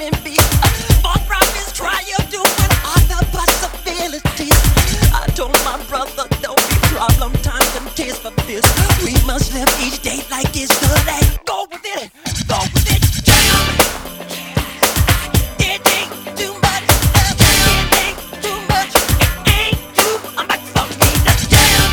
killing beat. Far from this trial, doing all the possibilities. I told my brother, don't be problem, time and taste for this. We must live each day like it's the last. Go with it, go with it, jam. It ain't too much, it ain't too much, it ain't too much for me to jam.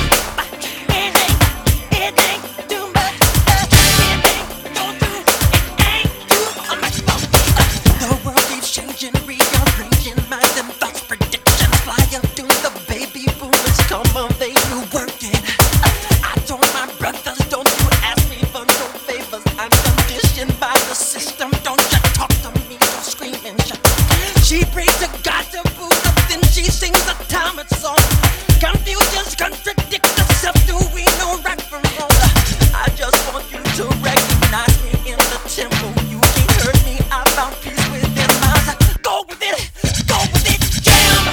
It ain't too much, it ain't too much for me. The world keeps changing, rearranging minds and thoughts, predictions. Fly up to the baby boomers, come of age, new working. I told my brothers, don't you ask me for no favors. I'm conditioned by the system. Don't you talk to me, don't scream and shout. She prays to God to boost up, then she sings a Thomas song. Confusions contradict herself. Do we know right from wrong? I just want you to recognize me in the temple. You can't hurt me. I found peace within myself. Go with it, jam.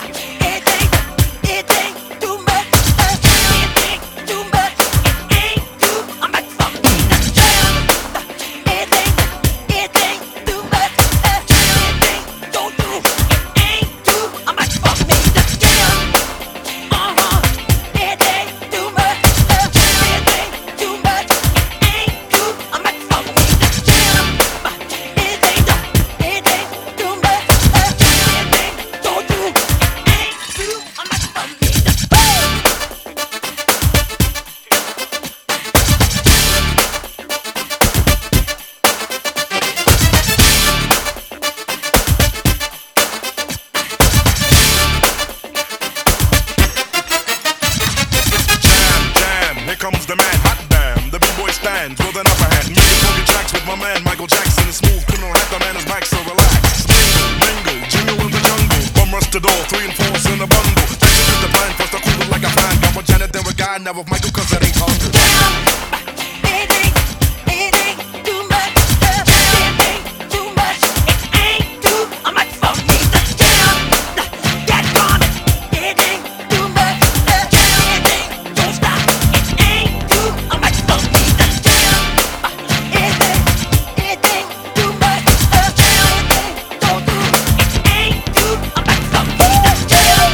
It ain't too much, it ain't too much, it ain't too much for me to jam. It ain't too much, it ain't too much for me to jam. It ain't too much, it ain't too much, it ain't too much for me to jam. It ain't too much, it ain't too much for me to Jam, here comes the man, hot damn. The B-boy stands with an upper hand. Making funky tracks with my man Michael Jackson. Is smooth, couldn't rap the man is back, so relax. Mingle, jingle in the jungle. Bum rush the door, 3 and 4's in a bundle. Jackson with the blind, first I cool it like a fan. Got with Janet, then with Guy, now with Michael, cause it ain't hard to It ain't too much, it ain't too much, it ain't too much for me to jam. Get on it, it ain't too much, it ain't, don't stop, it ain't too much for me to jam. It ain't too much, it ain't, don't do, it ain't too much for me to jam.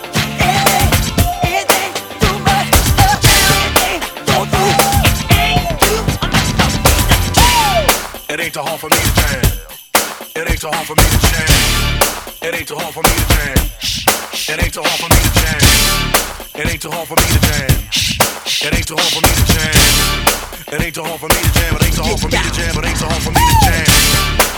It ain't too much, it ain't, don't do, it ain't too much for me to jam. It ain't too hard for me to jam. It ain't too hard for me to jam. It ain't too hard for me to jam. It ain't too hard for me to jam. It ain't too hard for me to jam. It ain't too hard for me to jam. It ain't too hard for me to jam. It ain't too hard for me to jam. It ain't too hard for me to jam.